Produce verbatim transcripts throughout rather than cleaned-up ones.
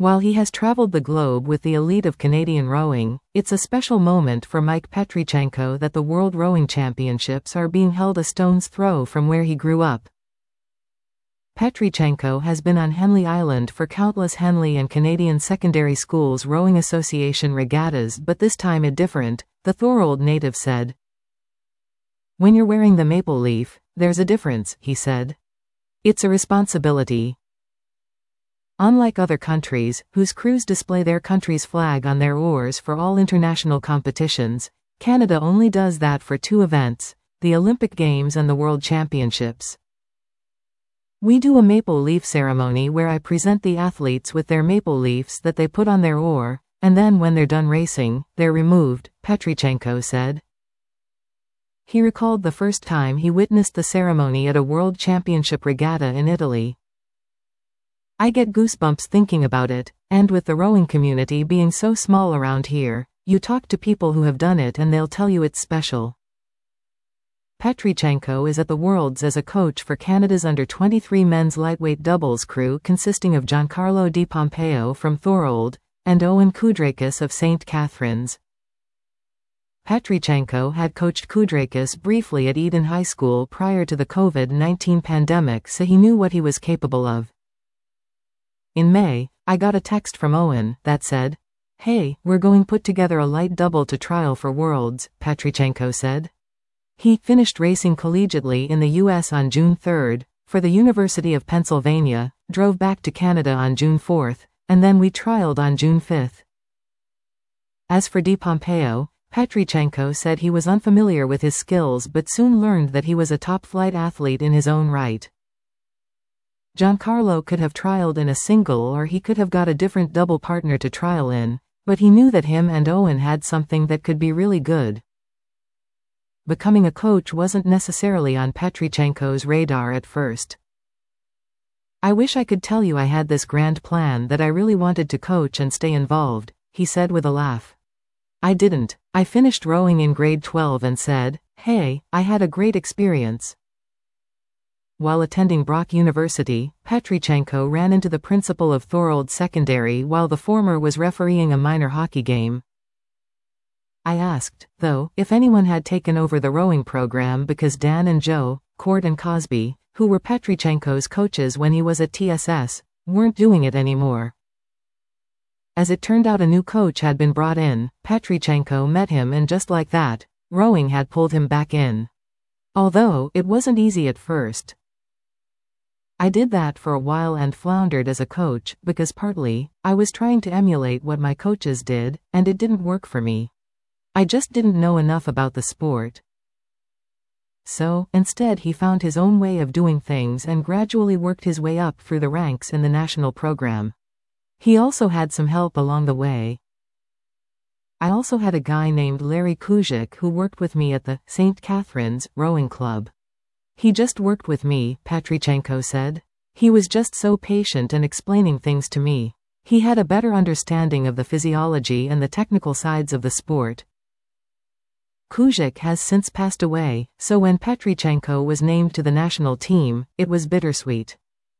While he has traveled the globe with the elite of Canadian rowing, it's a special moment for Mike Petrichenko that the World Rowing Championships are being held a stone's throw from where he grew up. Petrichenko has been on Henley Island for countless Henley and Canadian Secondary Schools Rowing Association regattas, but this time it different, the Thorold native said. "When you're wearing the maple leaf, there's a difference," he said. "It's a responsibility. Unlike other countries, whose crews display their country's flag on their oars for all international competitions, Canada only does that for two events, the Olympic Games and the World Championships. We do a maple leaf ceremony where I present the athletes with their maple leaves that they put on their oar, and then when they're done racing, they're removed," Petrichenko said. He recalled the first time he witnessed the ceremony at a World Championship regatta in Italy. "I get goosebumps thinking about it, and with the rowing community being so small around here, you talk to people who have done it and they'll tell you it's special." Petrichenko is at the Worlds as a coach for Canada's under twenty-three men's lightweight doubles crew consisting of Giancarlo Di Pompeo from Thorold, and Owen Kudrakis of Saint Catharines. Petrichenko had coached Kudrakis briefly at Eden High School prior to the COVID nineteen pandemic, so he knew what he was capable of. "In May, I got a text from Owen that said, 'Hey, we're going put together a light double to trial for Worlds,'" Petrichenko said. He finished racing collegiately in the U S on June third, for the University of Pennsylvania, drove back to Canada on June fourth, and then we trialed on June fifth. As for Di Pompeo, Petrichenko said he was unfamiliar with his skills but soon learned that he was a top-flight athlete in his own right. Giancarlo could have trialed in a single or he could have got a different double partner to trial in, but he knew that him and Owen had something that could be really good. Becoming a coach wasn't necessarily on Petrichenko's radar at first. "I wish I could tell you I had this grand plan that I really wanted to coach and stay involved," he said with a laugh. "I didn't. I finished rowing in grade twelve and said, 'Hey, I had a great experience.'" While attending Brock University, Petrichenko ran into the principal of Thorold Secondary while the former was refereeing a minor hockey game. "I asked, though, if anyone had taken over the rowing program because Dan and Joe, Court and Cosby, who were Petrichenko's coaches when he was at T S S, weren't doing it anymore. As it turned out, a new coach had been brought in, Petrichenko met him, and just like that, rowing had pulled him back in. Although, it wasn't easy at first. I did that for a while and floundered as a coach, because partly, I was trying to emulate what my coaches did, and it didn't work for me. I just didn't know enough about the sport. So, instead he found his own way of doing things and gradually worked his way up through the ranks in the national program. He also had some help along the way. I also had a guy named Larry Kujik who worked with me at the Saint Catharines Rowing Club. He just worked with me," Petrichenko said. "He was just so patient and explaining things to me. He had a better understanding of the physiology and the technical sides of the sport." Kujik has since passed away, so when Petrichenko was named to the national team, it was bittersweet.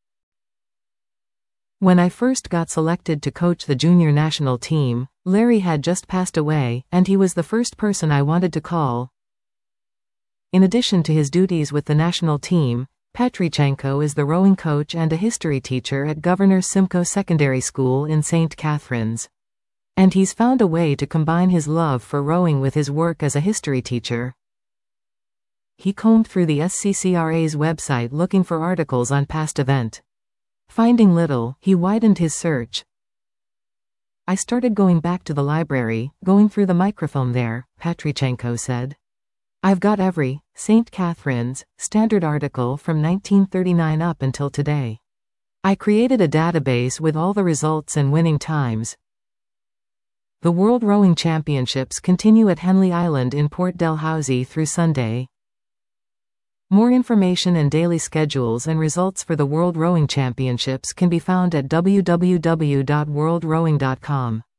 "When I first got selected to coach the junior national team, Larry had just passed away, and he was the first person I wanted to call." In addition to his duties with the national team, Petrichenko is the rowing coach and a history teacher at Governor Simcoe Secondary School in Saint Catharines. And he's found a way to combine his love for rowing with his work as a history teacher. He combed through the S C C R A's website looking for articles on past event. Finding little, he widened his search. "I started going back to the library, going through the microfilm there," Petrichenko said. "I've got every Saint Catharines Standard article from nineteen thirty-nine up until today. I created a database with all the results and winning times." The World Rowing Championships continue at Henley Island in Port Dalhousie through Sunday. More information and daily schedules and results for the World Rowing Championships can be found at w w w dot world rowing dot com.